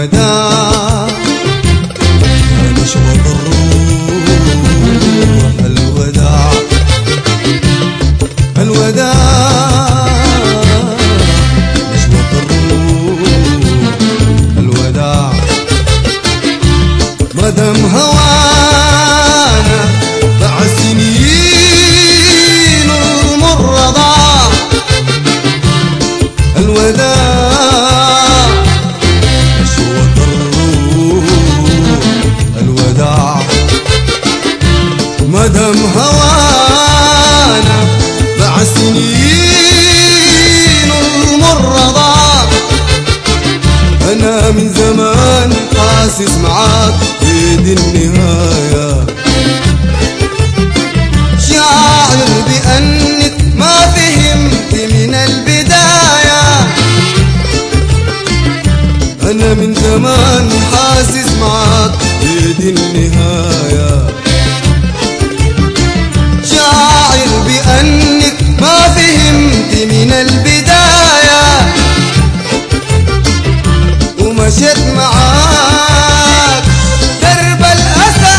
الوداع يا نشوة الروح الوداع الوداع نشوة الروح الوداع مدام هوانا ضاع السنين المر ضاع الوداع نشوة الروح الوداع مدام هوانا ضاع السنين المر ضاع أنا من زمان حاسس معاك بيد النهاية شاعر بأنك ما فهمت من البداية أنا من زمان حاسس معاك بيد النهاية شاعر بأنك ما فهمت من البداية ومشيت معاك درب الأسى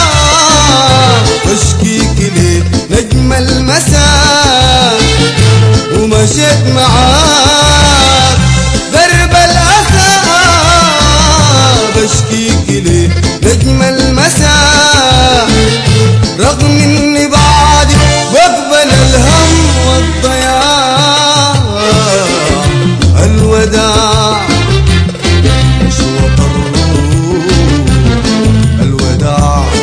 بشكيك ليه نجم المساء ومشيت معاك درب الأسى بشكيك ليه نجم المساء رغم اني بعدك بقبل الهم والضياع الوداع نشوة الروح الوداع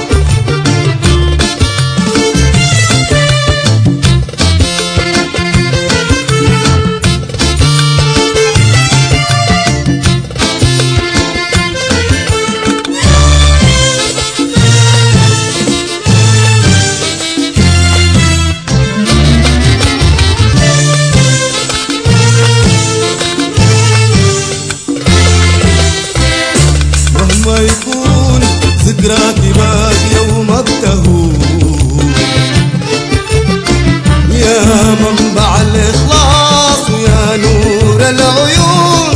مهما يكون ذكراكي باقية وما بتهون يا منبع الإخلاص ويا نور العيون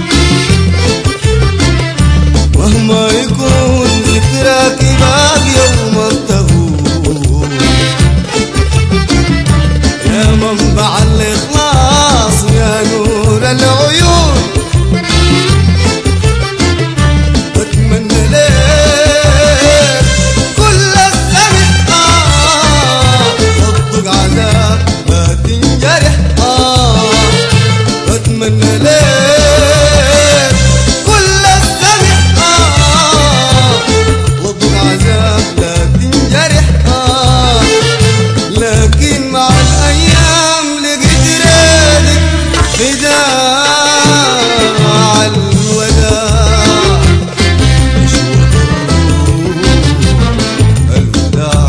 مهما يكون ذكراكي باقية وما بتهون يا منبع الإخلاص ويا نور العيون بتمنى ليك كل السمح صدق عذاب ما تنجرح بتمنى ليك كل السمح صدق عذاب لا تنجرح لكن مع الأيام لقيت ريدك خداع الوداع نشوة الروح الوداع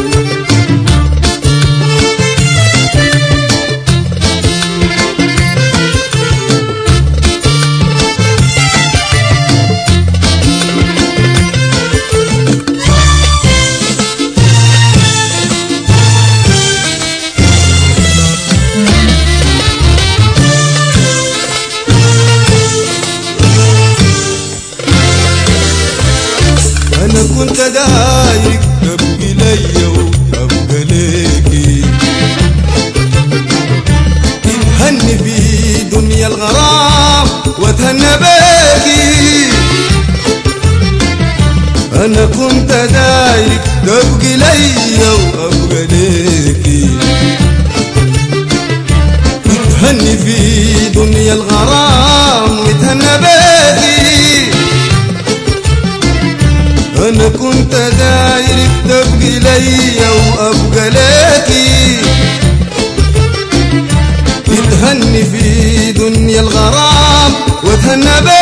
أنا كنت دايق تبقي ليا وأبقى ليكي تتهني في دنيا الغرام واتهنى بيكي أنا كنت دايق تبقي ليا وأبقى ليكي تتهني في دنيا الغرام واتهنى بيكي أنا كنت دايرك تبقي ليا وأبقى ليكي تتهني في دنيا الغرام واتهنى بيكي